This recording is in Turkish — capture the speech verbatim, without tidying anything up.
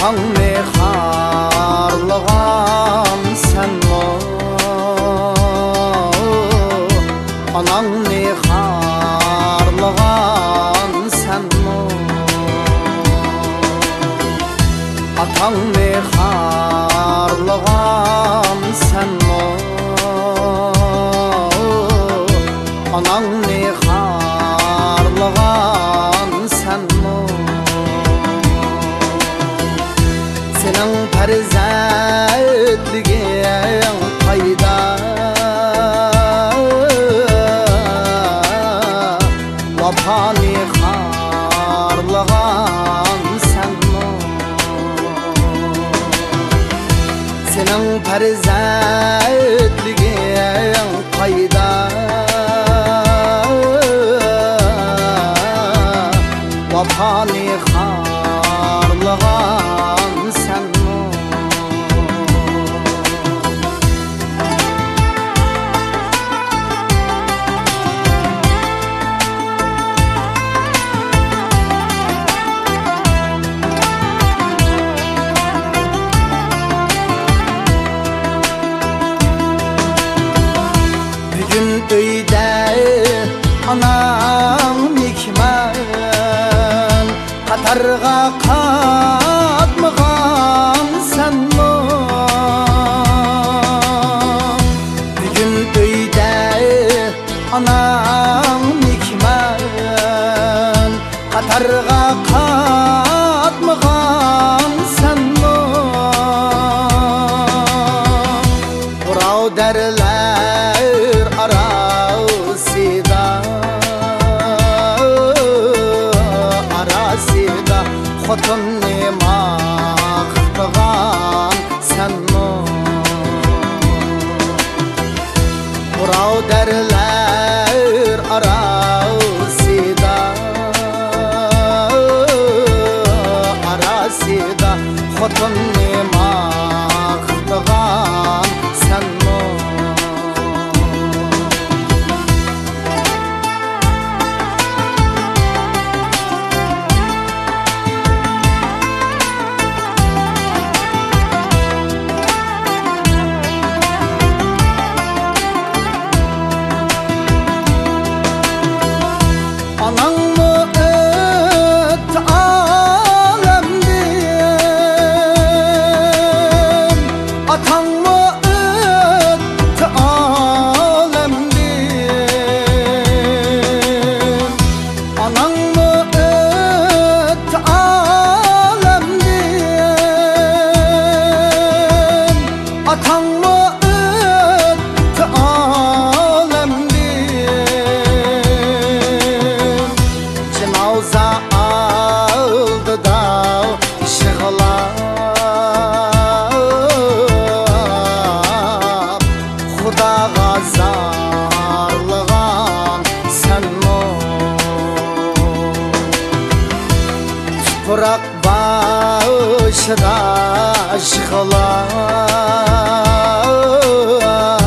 Atan meharlıgan sen mo, anan meharlıgan sen mo. Atan meharlıgan sen mo, anan meharlıgan sen mo. Senin perzentliğin kayda, vapani harlıgan sen mo. Senin perzentliğin kayda, vapani harlıgan sen mo. Bugün öyde anam nikmen, Katarga katmıgan sen mo. Bugün öyde anam nikmen, Katarga katmıgan sen mo. Burao derler arasida, arasida Xotun maqtıgan sen mo. Burao derler arasida, arasida Xotun maqtıgan sen mo. Anan mı öt alemdin, atan mı öt alemdin. Anan mı öt alemdin, atan mı öt alemdin. Cenaza aldı da şığlap, Xudaga zarlıgan sen mo. Tupurak başıda şığlap,